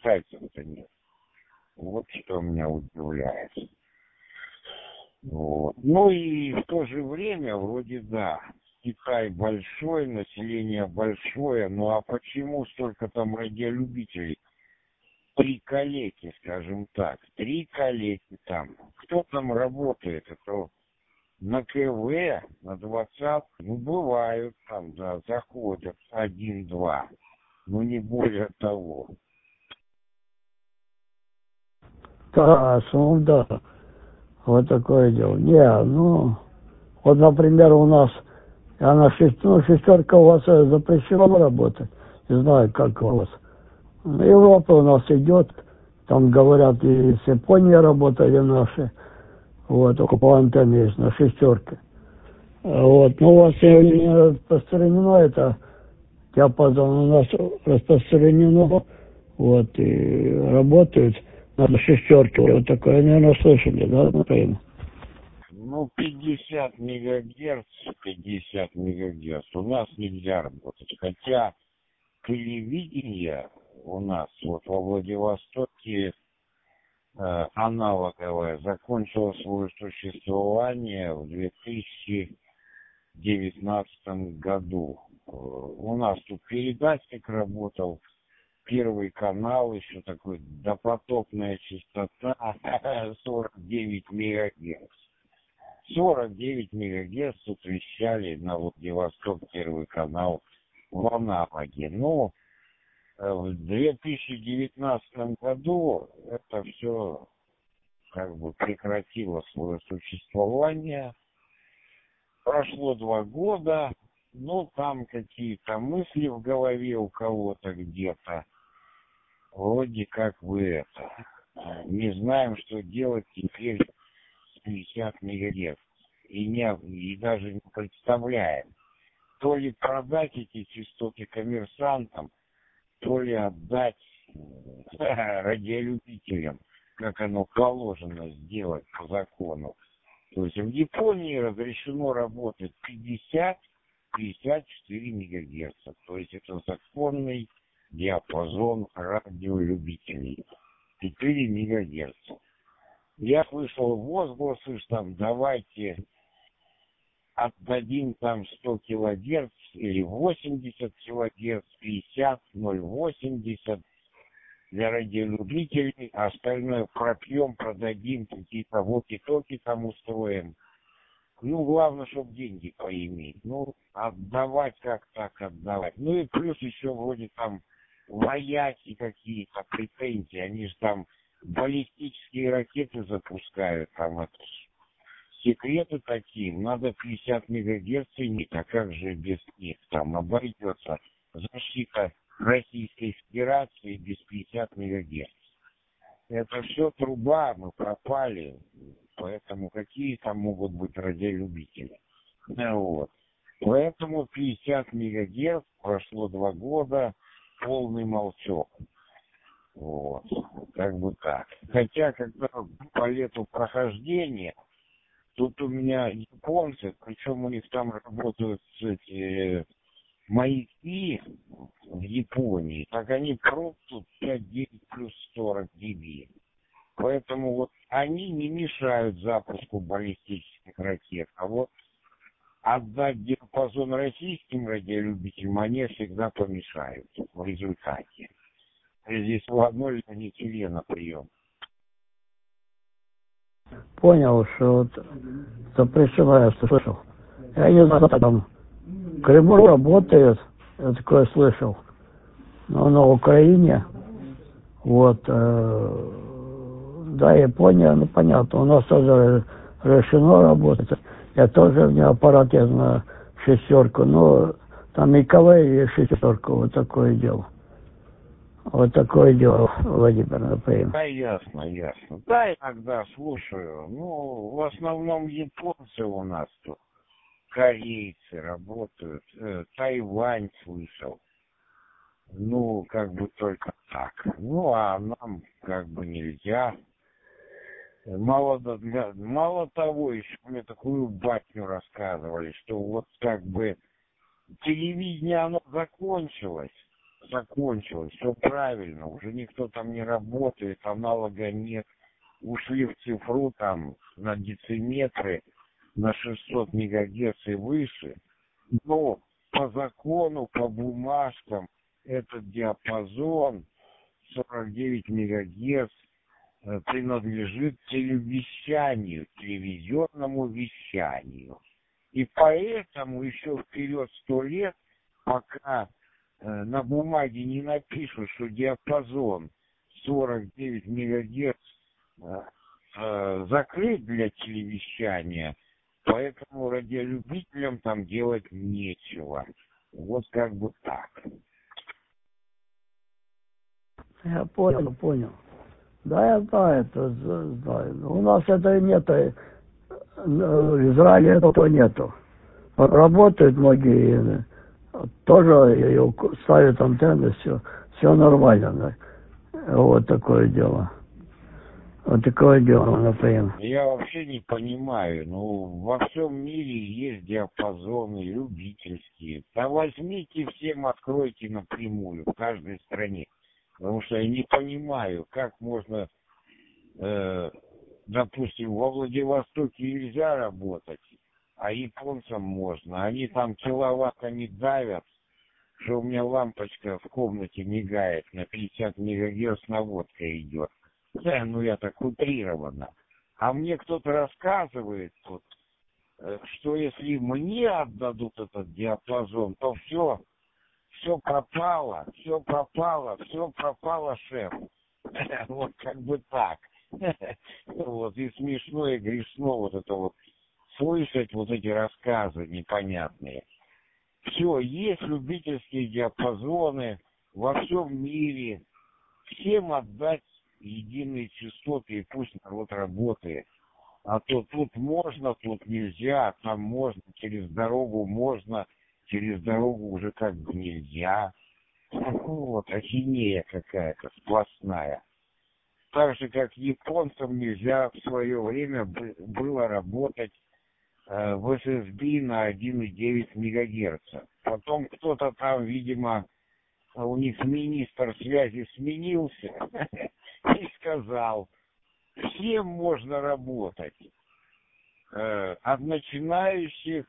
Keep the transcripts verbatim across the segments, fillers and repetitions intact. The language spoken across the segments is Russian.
китайцев-то нет. Вот что меня удивляет. Вот. Ну и в то же время, вроде да, Китай большой, население большое, ну а почему столько там радиолюбителей? Три калеки, скажем так, три калеки там. Кто там работает? Это на КВ, на двадцать, ну бывают там, да, заходят один-два, но не более того. Хорошо, да. Вот такое дело. Не, ну, вот, например, у нас, я на шесть, ну, шестерка у вас э, запрещена работать. Не знаю, как у вас. Европа у нас идет, там говорят, и с Японией работали наши, вот, оккупанты есть на шестерке. Вот, но у вас не распространено это диапазон, у нас распространено, вот, и работают на шестерке, вот такое, наверное, слышали, да, Украина? Ну, пятьдесят мегагерц, пятьдесят мегагерц у нас нельзя работать, хотя телевидение у нас вот во Владивостоке э, аналоговое закончило свое существование в две тысячи девятнадцатом году. Э, у нас тут передатчик работал, первый канал, еще такой допотопная частота сорок девять мегагерц. сорок девять мегагерц тут вещали на Владивосток первый канал в аналоге. Но в две тысячи девятнадцатом году это все как бы прекратило свое существование. Прошло два года, ну там какие-то мысли в голове у кого-то где-то. Вроде как бы это. Не знаем, что делать теперь с пятьдесят мегагерц. И, не, и даже не представляем. То ли продать эти частоты коммерсантам, то ли отдать радиолюбителям, как оно положено сделать по закону. То есть в Японии разрешено работать пятьдесят — пятьдесят четыре мегагерца. То есть это законный диапазон радиолюбителей. четыре мегагерца. Я слышал возгласы, что там давайте отдадим там сто килогерц или восемьдесят килогерц, пятьдесят, ноль восемьдесят для радиолюбителей, а остальное пропьем, продадим, какие-то воки-токи там устроим. Ну, главное, чтобы деньги поиметь. Ну, отдавать как так отдавать. Ну и плюс еще вроде там вояки какие-то претензии. Они же там баллистические ракеты запускают, там это секреты такие. Надо пятьдесят мегагерц иметь, а как же без них там обойдется защита Российской Федерации без пятидесяти мегагерц. Это все труба, мы пропали. Поэтому какие там могут быть радиолюбители? Вот. Поэтому пятьдесят мегагерц, прошло два года, полный молчок. Вот. Как бы так. Хотя, когда по лету прохождения, тут у меня японцы, причем у них там работают эти маяки в Японии, так они просто пять девять плюс сорок дБ. Поэтому вот они не мешают запуску баллистических ракет. А вот отдать диапазон российским радиолюбителям они всегда помешают в результате. Здесь в одной линии на прием. Понял, что вот запрещено, я слышал. Я не знаю, там в Крыму работает, я такое слышал. Но на Украине, вот, э, да, Япония, ну понятно, у нас тоже решено работать. Я тоже у меня аппарат есть на шестерку, но там и КВ, и шестерку, вот такое дело. Вот такое дело, Владимир, например. Да, ясно, ясно. Да, иногда слушаю. Ну, в основном японцы у нас тут. Корейцы работают. Э, Тайвань слышал. Ну, как бы только так. Ну, а нам как бы нельзя. Мало, для, мало того, еще мне такую батню рассказывали, что вот как бы телевидение, оно закончилось закончилось, все правильно, уже никто там не работает, аналога нет, ушли в цифру там на дециметры, на шестьсот мегагерц и выше, но по закону, по бумажкам этот диапазон сорок девять мегагерц э, принадлежит телевещанию, телевизионному вещанию. И поэтому еще вперед сто лет, пока э, на бумаге не напишут, что диапазон сорок девять мегагерц э, э, закрыт для телевещания, поэтому радиолюбителям там делать нечего. Вот как бы так. Я понял, понял. Да, я знаю, это знаю. У нас это нет, в Израиле этого нету. Работают многие, тоже ставят антенны, все, все нормально. Вот такое дело. Вот такое дело, например. Я вообще не понимаю, ну, во всем мире есть диапазоны любительские. Да возьмите всем, откройте напрямую в каждой стране. Потому что я не понимаю, как можно, э, допустим, во Владивостоке нельзя работать, а японцам можно. Они там киловаттами давят, что у меня лампочка в комнате мигает, на пятьдесят мегагерц наводка идет. Да, ну я так утрированно. А мне кто-то рассказывает, вот, что если мне отдадут этот диапазон, то все, все пропало, все пропало, все пропало, шеф. Вот как бы так. Вот, и смешно, и грешно вот это вот слышать вот эти рассказы непонятные. Все, есть любительские диапазоны во всем мире. Всем отдать единые частоты, и пусть народ работает. А то тут можно, тут нельзя, там можно, через дорогу можно, через дорогу уже как бы нельзя. Вот, ахинея какая-то сплошная. Так же, как японцам нельзя в свое время было работать э, в эс эс би на один и девять мегагерца. Потом кто-то там, видимо, у них министр связи сменился и сказал, всем можно работать, э, от начинающих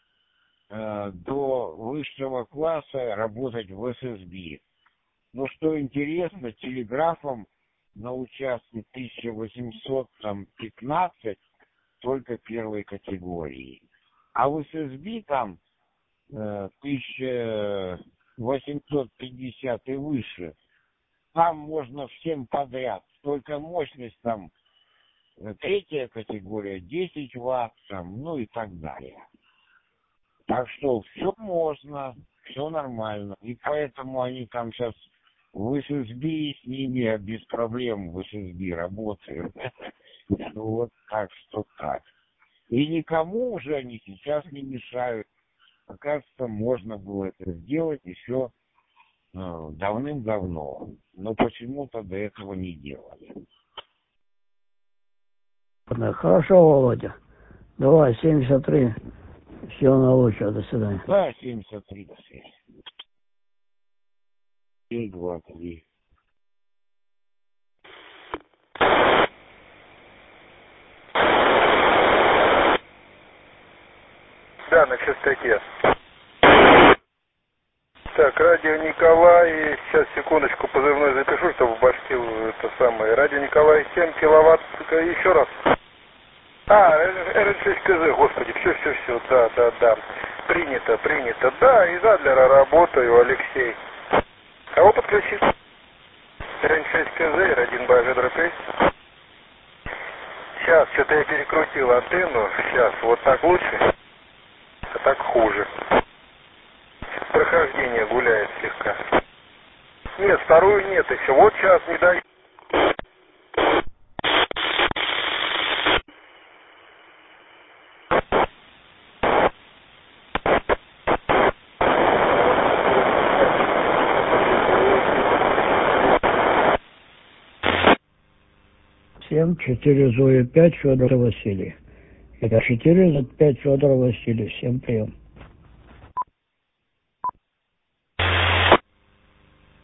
э, до высшего класса работать в эс эс би. Но что интересно, телеграфом на участке тысяча восемьсот пятнадцать только первой категории. А в эс эс би там э, тысяча восемьсот пятьдесят и выше, там можно всем подряд. Только мощность там третья категория, десять ватт, там, ну и так далее. Так что все можно, все нормально. И поэтому они там сейчас в эс эс би с ними без проблем в эс эс би работают. Вот так что так. И никому уже они сейчас не мешают. Оказывается, можно было это сделать еще э, давным-давно. Но почему-то до этого не делали. Хорошо, Володя. Давай, семьдесят три. Всего наилучшего. До свидания. Да, семьдесят три, до связи. И два, три. Да, на частоте. Так, радио Николай, сейчас секундочку позывной запишу, чтобы в башке это самое. Радио Николай, семь киловатт, еще раз. А, эр эн шесть ка зэ, господи, все, все, все, да, да, да. Принято, принято. Да, из Адлера работаю, Алексей. Кого подключить? эр эн шесть ка зэ, эр один Б. Сейчас, что-то я перекрутил антенну. Сейчас, вот так лучше, а так хуже. Прохождение гуляет слегка. Нет, вторую нет еще. Вот сейчас не даю. семь четыре Зоя пять Федор Василий. Это четыре пять Федор Василий. Всем прием.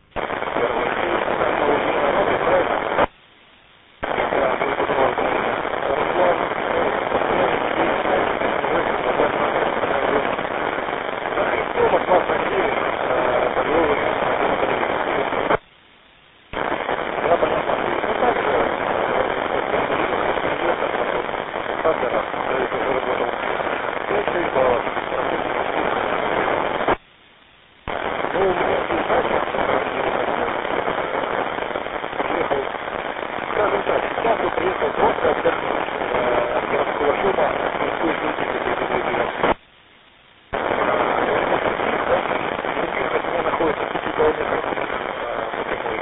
Александра. шесть баллов. Ну, у меня здесь, знаете, приехал, скажем так, сейчас я приехал просто отдохнуть от городского шума, никакой критики не делал. От меня находится пяти километров напрямую.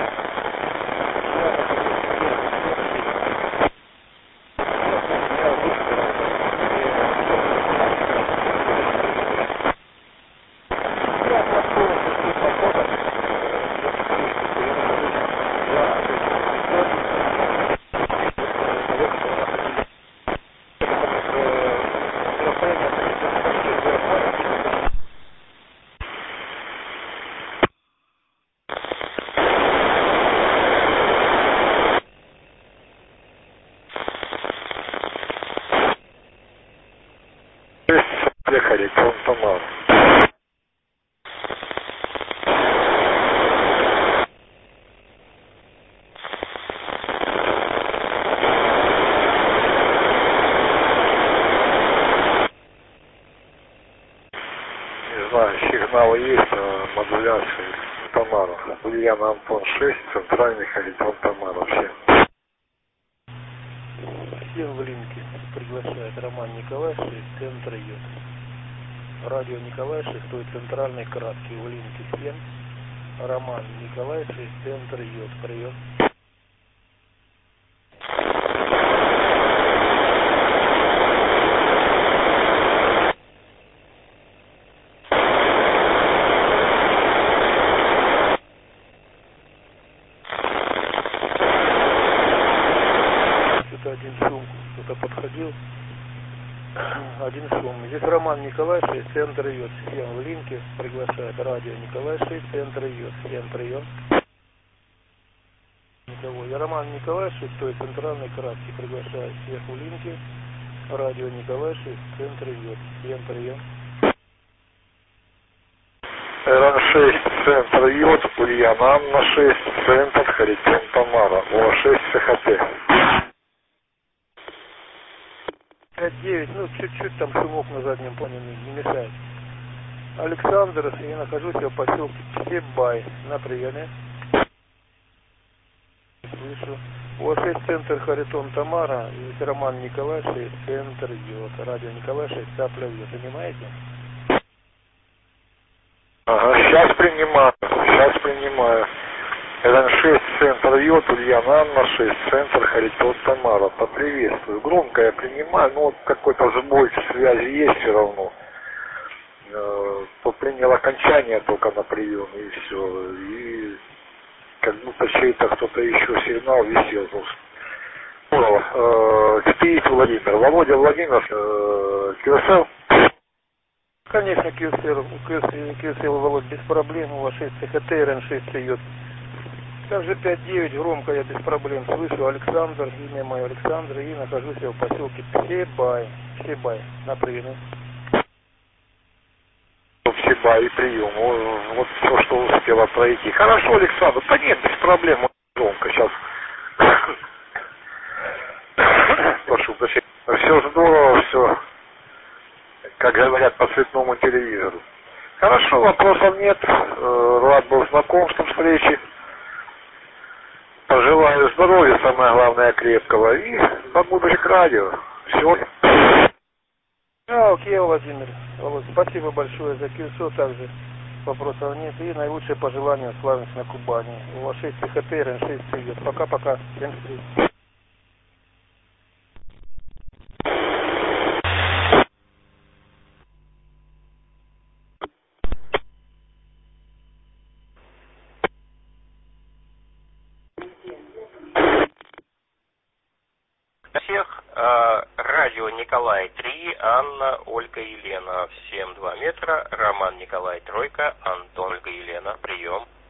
Ехали, Томар. Не знаю, сигналы есть, модуляции Тамара. Ульяна Антон шесть, центральный Харитон Тамара. Всем. Всем в линке приглашает Роман Николай шесть, центр Йод. Радио Николай шесть, центральный краткий в линке всем. Роман Николай шесть, центр Йод. Прием. Что-то один шум, кто-то подходил. Один шум. Здесь Роман Николай шесть, центр Йод. Всем в линке приглашает радио Николай шесть, центр Йод. Всем прием. Никого. Я Роман Николай шесть, центральный краткий, приглашает всех в линке. Радио Николай шесть, центр Йод. Всем прием. Р шесть, центр Йод, Ульяна Анна шесть, центр Харитон Тамара. О шесть, СХТ. пять девять, ну чуть-чуть там шумок на заднем плане не, не мешает. Александр, я нахожусь в поселке Чебай. На приеме. Слышу. О шесть, центр Харитон Тамара. Здесь Роман Николай шесть, центр Йод. Радио Николай шесть, цапля Йод. Понимаете? Ага, сейчас принимаю, сейчас принимаю. Р шесть, центр Йод, Ульяна Анна шесть, центр Харитон Тамара. Поприветствую. Громко я принимаю, но вот какой-то сбой в связи есть все равно. Э, принял окончание только на прием и все. И как будто чей-то кто-то еще сигнал висел. Здорово. Спит Владимир. Володя Владимир, э, КСЛ. Конечно, КСЛ, КСЛ, Володь, без проблем. У вас шесть ЦХТ, Р шесть идет. Также пять девять, громко я без проблем слышу. Александр, имя мое Александр, и нахожусь я в поселке Псебай. Псебай, на приеме. Псебай, прием. Вот, вот все, что успела пройти. Хорошо, Александр, да нет, без проблем. Громко сейчас. Прошу прощения. Все здорово, все. Как говорят по цветному телевизору. Хорошо, вопросов нет. Рад был знакомству, встречи. Пожелаю здоровья, самое главное, крепкого. И побуду к радио. Все. А, окей, Владимир. Володь, спасибо большое за КСО. Также вопросов нет. И наилучшие пожелания славимся на Кубани. У вас шесть ЦХТ, Р шесть идет. Пока-пока. Всем встреч. Всех э, радио Николай три, Анна, Ольга, Елена. Всем два метра. Роман Николай тройка, Антон, Ольга, Елена. Прием.